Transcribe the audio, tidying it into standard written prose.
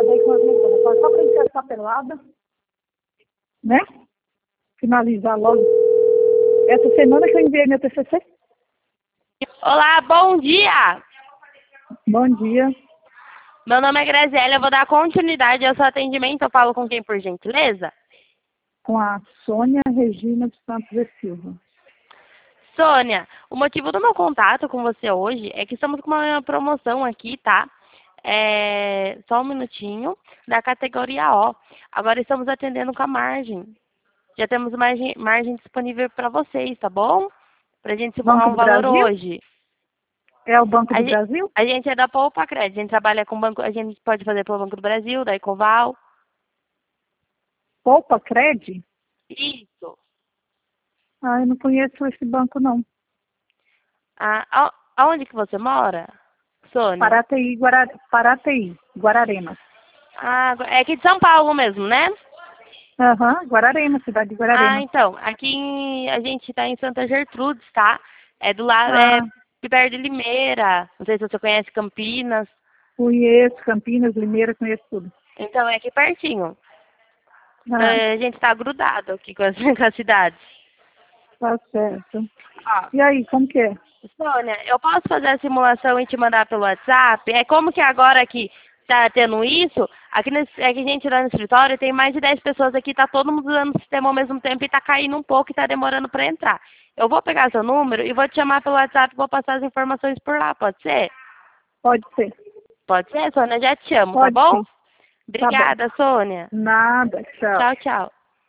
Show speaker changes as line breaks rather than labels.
dei com as mentoras. Só preencher essa papelada, né? Finalizar logo. Essa semana que eu enviei meu TCC.
Olá, bom dia!
Bom dia.
Meu nome é Graziela, eu vou dar continuidade ao seu atendimento. Eu falo com quem, por gentileza?
Com a Sônia Regina dos Santos e Silva.
Sônia, o motivo do meu contato com você hoje é que estamos com uma promoção aqui, tá? Só um minutinho, da categoria O. Agora estamos atendendo com a margem. Já temos margem disponível para vocês, tá bom? Pra gente simular
Banco
um
do
valor
Brasil?
hoje.
É o Banco do Brasil?
A gente é da Poupa Crédito, a gente trabalha com banco, a gente pode fazer pelo Banco do Brasil, da Ecoval.
Poupa Cred?
Isso.
Ah, eu não conheço esse banco, não.
Aonde que você mora, Sônia?
Paraty, Guararema.
É aqui de São Paulo mesmo, né?
Aham, Guararema, cidade de Guararema.
Então, a gente está em Santa Gertrudes, tá? É do lado,
Ah,
perto de Limeira. Não sei se você conhece Campinas.
conheço Campinas, Limeira, conheço tudo.
Então, é aqui pertinho.
Ah,
A gente está grudado aqui com as, com as cidades.
tá certo.
Ó,
E aí, como que é?
Sônia, eu posso fazer a simulação e te mandar pelo WhatsApp? É como que agora que tá tendo isso, é que a gente lá no escritório tem mais de 10 pessoas aqui, tá todo mundo usando o sistema ao mesmo tempo e tá caindo um pouco e tá demorando para entrar. Eu vou pegar seu número e vou te chamar pelo WhatsApp e vou passar as informações por lá, pode ser?
Pode ser.
Pode ser, Sônia? Já te chamo, tá
Pode
bom?
sim. Tá bom.
Obrigada, Sônia.
Nada, tchau.
Tchau, tchau.